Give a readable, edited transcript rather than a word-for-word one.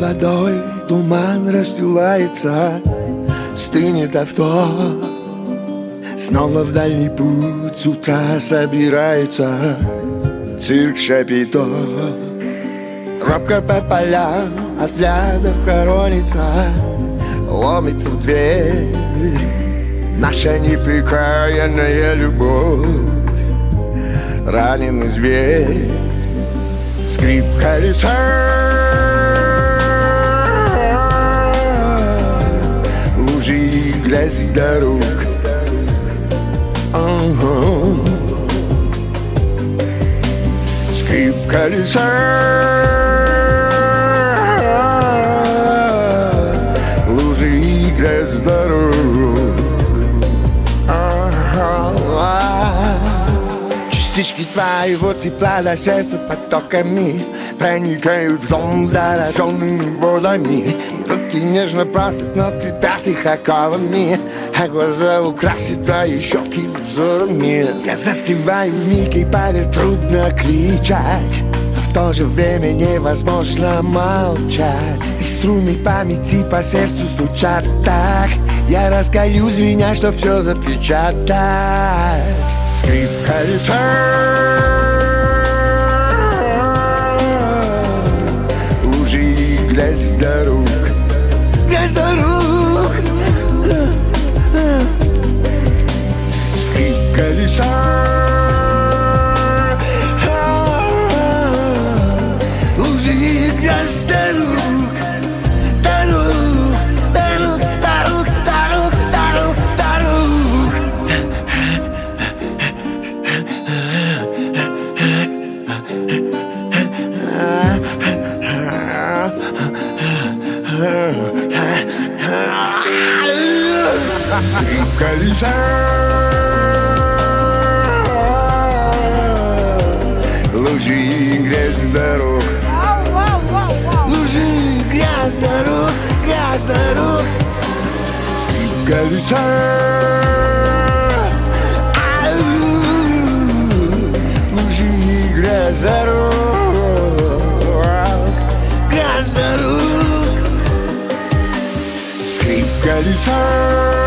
водой туман расстилается, стынет авто. Снова в дальний путь с утра собирается цирк Шапито. Робко по полям от взглядов хоронится, ломится в дверь наша непрекаянная любовь. Раненый зверь, скрип колеса, лужи и грязь дорог. Скрип колеса, лужи и грязь дорог. Частички твоего тепла до сердца потоками проникают в дом, зараженный водами. Руки нежно просят, но скрипят их оковами, а глаза украсят твои щеки узорами. Я застываю вмиг, и поверь, трудно кричать, но в то же время невозможно молчать. И струны памяти по сердцу стучат так. Я раскалю звеня, что все запечатать. Скрип колеса, лужи и грязь дорог. Грязь дорог. Скрип колеса, лужи и грязь дорог. Скрип колеса, лужи и грязь дорог. Лужи и грязь дорог, грязь дорог. Скрип колеса, лужи и грязь дорог, грязь дорог. Скрип колеса.